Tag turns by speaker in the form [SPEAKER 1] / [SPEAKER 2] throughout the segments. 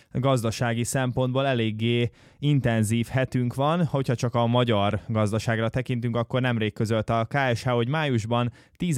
[SPEAKER 1] gazdasági szempontból eléggé intenzív hetünk van. Hogyha csak a magyar gazdaságra tekintünk, akkor nemrég közölte a KSH, hogy májusban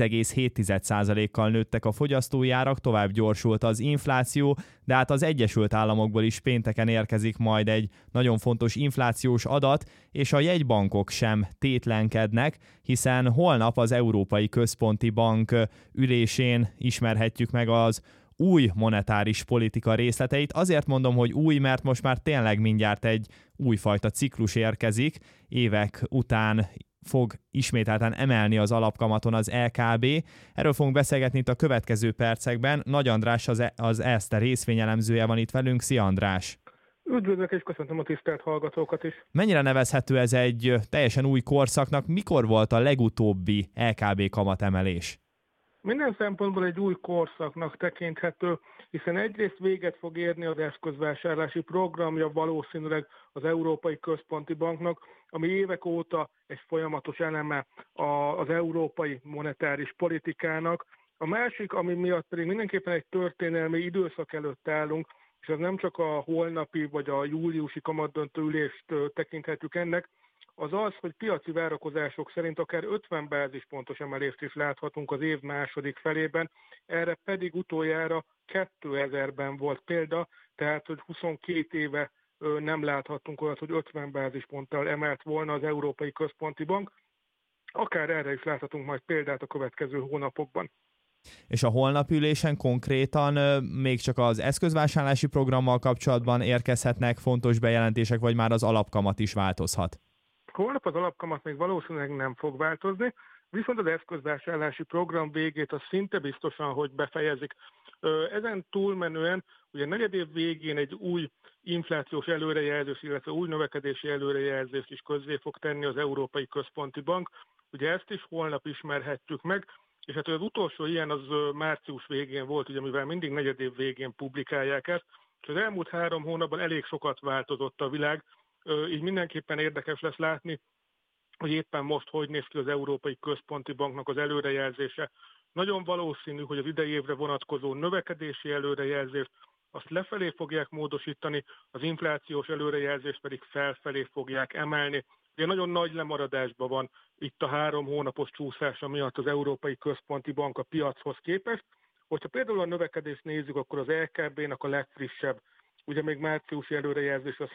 [SPEAKER 1] 10,7%-kal nőttek a fogyasztói árak, tovább gyorsult az infláció, de hát az Egyesült Államokból is pénteken érkezik majd egy nagyon fontos inflációs adat, és a jegybankok sem tétlenkednek, hiszen holnap az Európai Központi Bank ülésén ismerhetjük meg az új monetáris politika részleteit. Azért mondom, hogy új, mert most már tényleg mindjárt egy újfajta ciklus érkezik. Évek után fog ismételten emelni az alapkamaton az LKB. Erről fogunk beszélgetni itt a következő percekben. Nagy András, az Erste részvényelemzője van itt velünk. Szia, András!
[SPEAKER 2] Üdvözlök, és köszöntöm a tisztelt hallgatókat is.
[SPEAKER 1] Mennyire nevezhető ez egy teljesen új korszaknak? Mikor volt a legutóbbi LKB kamatemelés?
[SPEAKER 2] Minden szempontból egy új korszaknak tekinthető, hiszen egyrészt véget fog érni az eszközvásárlási programja valószínűleg az Európai Központi Banknak, ami évek óta egy folyamatos eleme az európai monetáris politikának. A másik, ami miatt pedig mindenképpen egy történelmi időszak előtt állunk, és az nem csak a holnapi vagy a júliusi kamatdöntő ülést tekinthetjük ennek, az az, hogy piaci várakozások szerint akár 50 bázispontos emelést is láthatunk az év második felében, erre pedig utoljára 2000-ben volt példa, tehát hogy 22 éve nem láthattunk olyat, hogy 50 bázisponttal emelt volna az Európai Központi Bank. Akár erre is láthatunk majd példát a következő hónapokban.
[SPEAKER 1] És a holnapi ülésen konkrétan még csak az eszközvásárlási programmal kapcsolatban érkezhetnek fontos bejelentések, vagy már az alapkamat is változhat?
[SPEAKER 2] Holnap az alapkamat még valószínűleg nem fog változni, viszont az eszközvásárlási program végét az szinte biztosan, hogy befejezik. Ezen túlmenően ugye negyedév végén egy új inflációs előrejelzés, illetve új növekedési előrejelzést is közzé fog tenni az Európai Központi Bank. Ugye ezt is holnap ismerhetjük meg, és hát az utolsó ilyen az március végén volt, ugye mivel mindig negyedév végén publikálják ezt, és az elmúlt 3 hónapban elég sokat változott a világ, így mindenképpen érdekes lesz látni, hogy éppen most hogy néz ki az Európai Központi Banknak az előrejelzése. Nagyon valószínű, hogy az idei évre vonatkozó növekedési előrejelzést azt lefelé fogják módosítani, az inflációs előrejelzést pedig felfelé fogják emelni. Ugye nagyon nagy lemaradásban van itt a 3 hónapos csúszása miatt az Európai Központi Bank a piachoz képest. Hogyha például a növekedést nézzük, akkor az LKB-nak a legfrissebb, ugye még márciusi előrejelzés az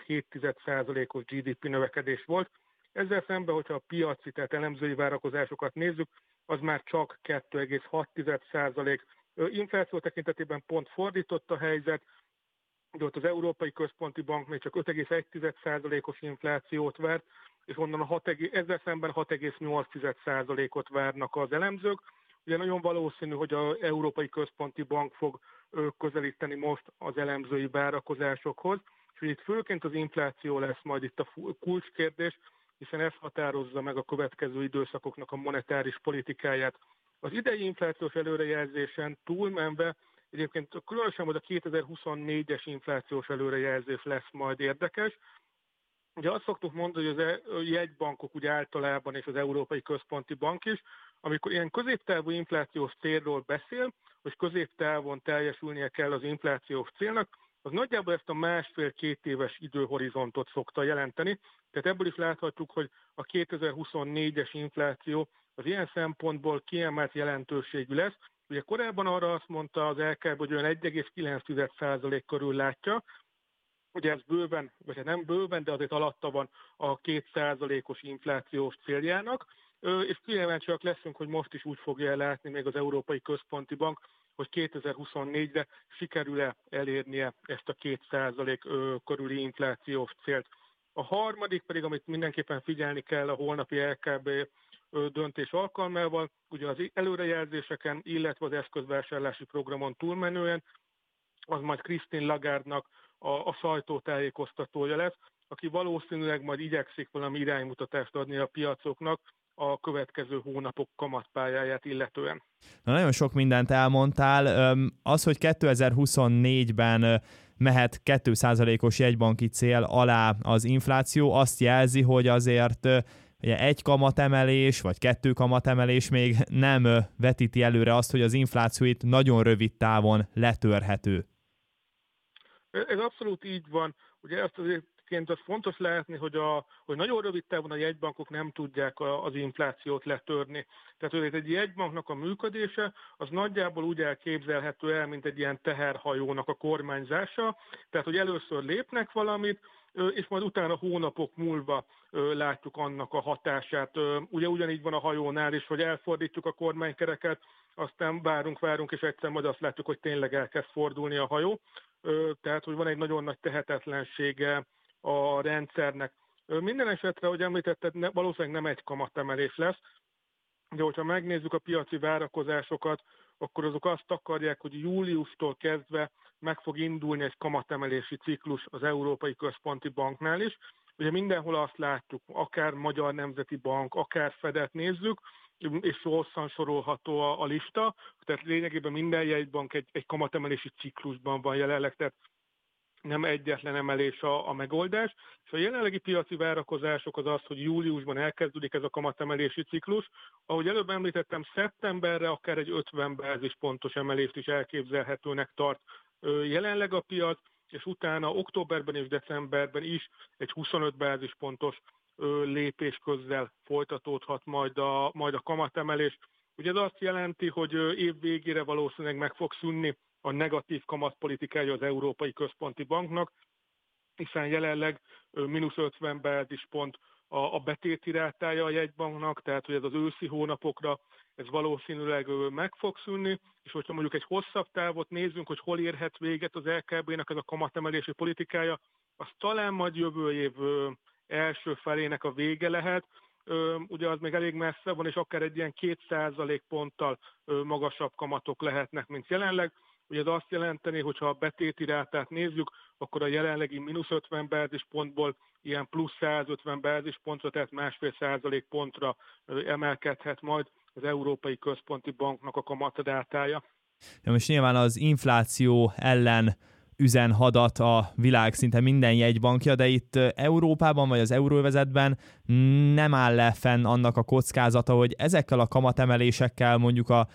[SPEAKER 2] 3,7%-os GDP növekedés volt. Ezzel szemben, hogyha a piaci, tehát elemzői várakozásokat nézzük, az már csak 2,6%. Infláció tekintetében pont fordított a helyzet, de ott az Európai Központi Bank még csak 5,1%-os inflációt várt, és onnan ezzel szemben 6,8%-ot várnak az elemzők. Ugye nagyon valószínű, hogy az Európai Központi Bank fog közelíteni most az elemzői várakozásokhoz, és itt főként az infláció lesz majd itt a kulcskérdés, hiszen ez határozza meg a következő időszakoknak a monetáris politikáját. Az idei inflációs előrejelzésen túlmenve egyébként különösen majd a 2024-es inflációs előrejelzés lesz majd érdekes. Ugye azt szoktuk mondani, hogy a jegybankok ugye általában és az Európai Központi Bank is, amikor ilyen középtávú inflációs célról beszél, hogy középtávon teljesülnie kell az inflációs célnak, az nagyjából ezt a 1,5-2 éves időhorizontot szokta jelenteni. Tehát ebből is láthatjuk, hogy a 2024-es infláció az ilyen szempontból kiemelt jelentőségű lesz. Ugye korábban arra azt mondta az LKB, hogy olyan 1,9% körül látja, ugye ez bőven, vagy nem bőven, de azért alatta van a 2%-os inflációs céljának, és kíváncsiak leszünk, hogy most is úgy fogja látni még az Európai Központi Bank, hogy 2024-re sikerül-e elérnie ezt a 2% körüli inflációs célt. A harmadik pedig, amit mindenképpen figyelni kell a holnapi LKB döntés alkalmával, ugye az előrejelzéseken, illetve az eszközvásárlási programon túlmenően, az majd Christine Lagarde-nak a sajtótájékoztatója lesz, aki valószínűleg majd igyekszik valami iránymutatást adni a piacoknak a következő hónapok kamatpályáját illetően.
[SPEAKER 1] Na, nagyon sok mindent elmondtál. Az, hogy 2024-ben mehet 2%-os jegybanki cél alá az infláció, azt jelzi, hogy azért ugye 1 kamatemelés, vagy 2 kamatemelés még nem vetíti előre azt, hogy az infláció itt nagyon rövid távon letörhető.
[SPEAKER 2] Ez abszolút így van. Ugye azt azért az fontos látni, hogy nagyon rövid távon a jegybankok nem tudják az inflációt letörni. Tehát hogy egy jegybanknak a működése az nagyjából úgy elképzelhető el, mint egy ilyen teherhajónak a kormányzása. Tehát, hogy először lépnek valamit, és majd utána hónapok múlva látjuk annak a hatását. Ugye ugyanígy van a hajónál is, hogy elfordítjuk a kormánykereket, aztán várunk, és egyszer majd azt látjuk, hogy tényleg elkezd fordulni a hajó. Tehát, hogy van egy nagyon nagy tehetetlensége a rendszernek. Minden esetre, hogy említetted, valószínűleg nem egy kamatemelés lesz, de hogyha megnézzük a piaci várakozásokat, akkor azok azt akarják, hogy júliustól kezdve meg fog indulni egy kamatemelési ciklus az Európai Központi Banknál is. Ugye mindenhol azt látjuk, akár Magyar Nemzeti Bank, akár Fedet nézzük, és hosszan sorolható a lista, tehát lényegében minden jegybank egy kamatemelési ciklusban van jelenleg, tehát nem egyetlen emelés a megoldás, és a jelenlegi piaci várakozások az, hogy júliusban elkezdődik ez a kamatemelési ciklus. Ahogy előbb említettem, szeptemberre akár egy 50 bázispontos emelést is elképzelhetőnek tart jelenleg a piac, és utána októberben és decemberben is egy 25 bázispontos lépés közzel folytatódhat majd a kamatemelés. Ugye ez azt jelenti, hogy év végére valószínűleg meg fog szűnni a negatív kamatpolitikája az Európai Központi Banknak, hiszen jelenleg -50 bázispont a betéti rátája a jegybanknak, tehát hogy ez az őszi hónapokra ez valószínűleg meg fog szűnni, és hogyha mondjuk egy hosszabb távot nézzünk, hogy hol érhet véget az LKB-nek ez a kamatemelési politikája, az talán majd jövő év első felének a vége lehet, ugye az még elég messze van, és akár egy ilyen 2% ponttal magasabb kamatok lehetnek, mint jelenleg. Ugye ez azt jelenteni, hogyha a betéti rátát nézzük, akkor a jelenlegi -50 bázispontból ilyen plusz 150 bázispontra, tehát 1,5% pontra emelkedhet majd az Európai Központi Banknak a kamatrátája.
[SPEAKER 1] Ja, most nyilván az infláció ellen üzen hadat a világ szinte minden jegybankja, de itt Európában vagy az euróövezetben nem áll le fenn annak a kockázata, hogy ezekkel a kamatemelésekkel mondjuk a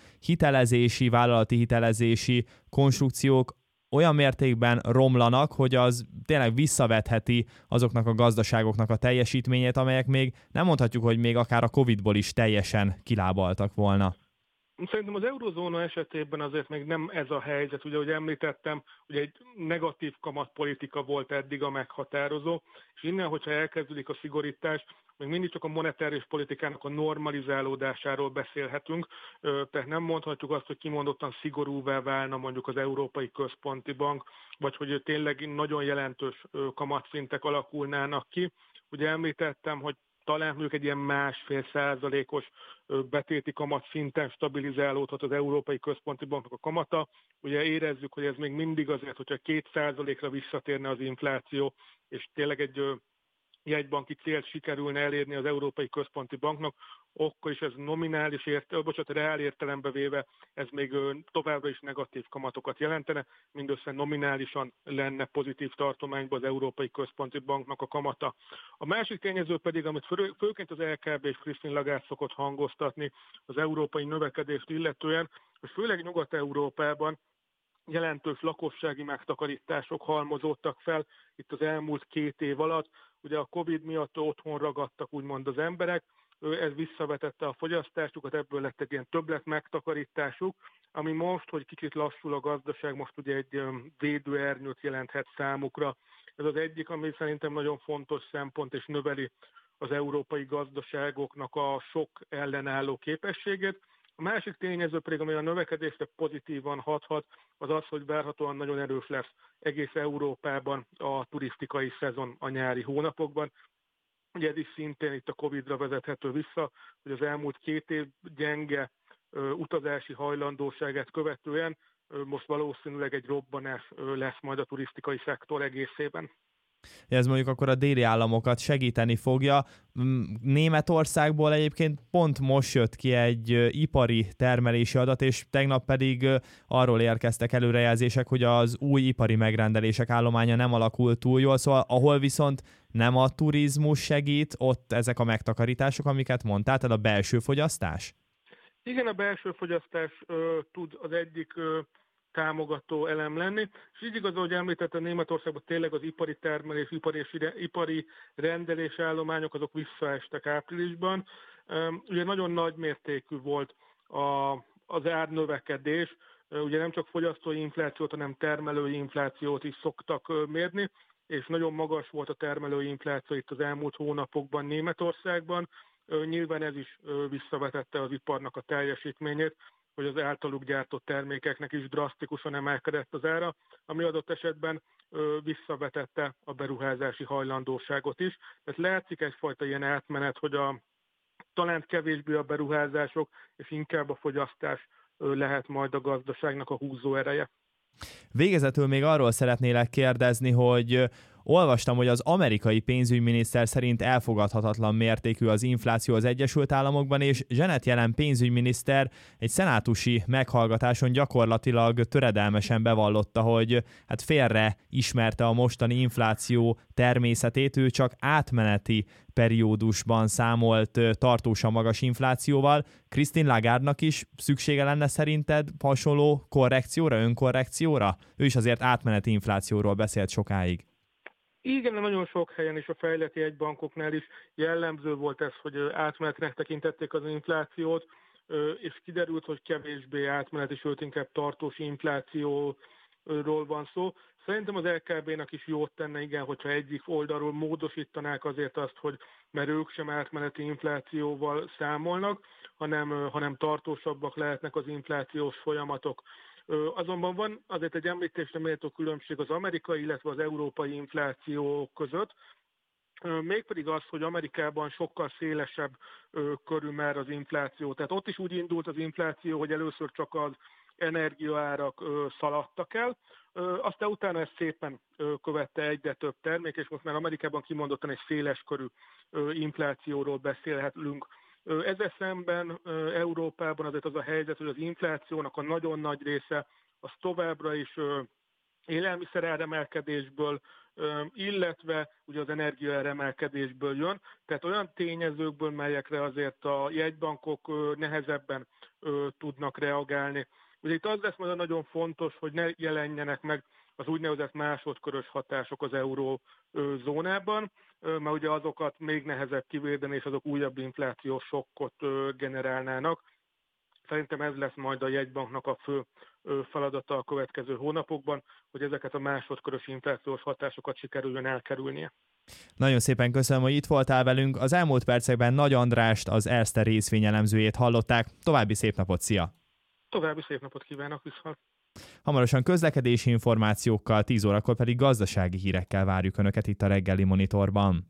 [SPEAKER 1] vállalati hitelezési konstrukciók olyan mértékben romlanak, hogy az tényleg visszavetheti azoknak a gazdaságoknak a teljesítményét, amelyek még nem mondhatjuk, hogy még akár a Covid-ból is teljesen kilábaltak volna.
[SPEAKER 2] Szerintem az eurozóna esetében azért még nem ez a helyzet. Ugye, ahogy említettem, ugye egy negatív kamatpolitika volt eddig a meghatározó, és innen, hogyha elkezdődik a szigorítás, még mindig csak a monetáris politikának a normalizálódásáról beszélhetünk, tehát nem mondhatjuk azt, hogy kimondottan szigorúvá válna mondjuk az Európai Központi Bank, vagy hogy tényleg nagyon jelentős kamatszintek alakulnának ki. Ugye említettem, hogy talán mondjuk egy ilyen 1,5%-os betéti kamat szinten stabilizálódhat az Európai Központi Banknak a kamata. Ugye érezzük, hogy ez még mindig azért, hogyha 2%-ra visszatérne az infláció, és tényleg egy jegybanki célt sikerülne elérni az Európai Központi Banknak, akkor is ez reál értelembe véve ez még továbbra is negatív kamatokat jelentene, mindössze nominálisan lenne pozitív tartományban az Európai Központi Banknak a kamata. A másik tényező pedig, amit főként az LKB és Christine Lagarde szokott hangoztatni az európai növekedést illetően, hogy főleg Nyugat-Európában jelentős lakossági megtakarítások halmozódtak fel itt az elmúlt 2 év alatt. Ugye a Covid miatt otthon ragadtak úgymond az emberek, ez visszavetette a fogyasztásukat, ebből lett egy ilyen többlet megtakarításuk, ami most, hogy kicsit lassul a gazdaság, most ugye egy védőernyőt jelenthet számukra. Ez az egyik, ami szerintem nagyon fontos szempont, és növeli az európai gazdaságoknak a sok ellenálló képességét. A másik tényező pedig, ami a növekedésre pozitívan hathat, az az, hogy várhatóan nagyon erős lesz egész Európában a turisztikai szezon a nyári hónapokban. Ugye ez is szintén itt a Covid-ra vezethető vissza, hogy az elmúlt 2 év gyenge utazási hajlandóságát követően most valószínűleg egy robbanás lesz majd a turisztikai szektor egészében.
[SPEAKER 1] Ez mondjuk akkor a déli államokat segíteni fogja. Németországból egyébként pont most jött ki egy ipari termelési adat, és tegnap pedig arról érkeztek előrejelzések, hogy az új ipari megrendelések állománya nem alakult túl jól, szóval ahol viszont nem a turizmus segít, ott ezek a megtakarítások, amiket mondtál, tehát a belső fogyasztás?
[SPEAKER 2] Igen, a belső fogyasztás tud az egyik támogató elem lenni. És így igaz, ahogy említette, Németországban tényleg az ipari termelés, ipari rendelés állományok azok visszaestek áprilisban. Ugye nagyon nagy mértékű volt az árnövekedés, ugye nem csak fogyasztói inflációt, hanem termelői inflációt is szoktak mérni, és nagyon magas volt a termelői infláció itt az elmúlt hónapokban Németországban. Nyilván ez is visszavetette az iparnak a teljesítményét, hogy az általuk gyártott termékeknek is drasztikusan emelkedett az ára, ami adott esetben visszavetette a beruházási hajlandóságot is. Tehát látszik egyfajta ilyen átmenet, hogy talán kevésbé a beruházások, és inkább a fogyasztás lehet majd a gazdaságnak a húzó ereje.
[SPEAKER 1] Végezetül még arról szeretnélek kérdezni, hogy olvastam, hogy az amerikai pénzügyminiszter szerint elfogadhatatlan mértékű az infláció az Egyesült Államokban, és Janet Yellen pénzügyminiszter egy szenátusi meghallgatáson gyakorlatilag töredelmesen bevallotta, hogy hát félre ismerte a mostani infláció természetét, ő csak átmeneti periódusban számolt tartósan magas inflációval. Christine Lagarde-nak is szüksége lenne szerinted hasonló korrekcióra, önkorrekcióra? Ő is azért átmeneti inflációról beszélt sokáig.
[SPEAKER 2] Igen, nagyon sok helyen és a fejlett jegybankoknál is jellemző volt ez, hogy átmenetnek tekintették az inflációt, és kiderült, hogy kevésbé átmeneti, sőt inkább tartós inflációról van szó. Szerintem az LKB-nak is jót tenne, igen, hogyha egyik oldalról módosítanák azért azt, hogy mert ők sem átmeneti inflációval számolnak, hanem tartósabbak lehetnek az inflációs folyamatok. Azonban van azért egy említésre méltó különbség az amerikai, illetve az európai infláció között, mégpedig az, hogy Amerikában sokkal szélesebb körül már az infláció. Tehát ott is úgy indult az infláció, hogy először csak az energiaárak szaladtak el, aztán utána ezt szépen követte egyre több termék, és most már Amerikában kimondottan egy széles körű inflációról beszélhetünk. Ezzel szemben Európában azért az a helyzet, hogy az inflációnak a nagyon nagy része az továbbra is élelmiszeráremelkedésből, illetve ugye az energiaáremelkedésből jön. Tehát olyan tényezőkből, melyekre azért a jegybankok nehezebben tudnak reagálni. Ugye itt az lesz majd nagyon fontos, hogy ne jelenjenek meg az úgynevezett másodkörös hatások az eurózónában, mert ugye azokat még nehezebb kivédeni, és azok újabb inflációs sokkot generálnának. Szerintem ez lesz majd a jegybanknak a fő feladata a következő hónapokban, hogy ezeket a másodkörös inflációs hatásokat sikerüljön elkerülnie.
[SPEAKER 1] Nagyon szépen köszönöm, hogy itt voltál velünk. Az elmúlt percekben Nagy Andrást, az Erste részvényelemzőjét hallották. További szép napot, szia!
[SPEAKER 2] További szép napot kívánok, viszont!
[SPEAKER 1] Hamarosan közlekedési információkkal, 10 órakor pedig gazdasági hírekkel várjuk Önöket itt a reggeli monitorban.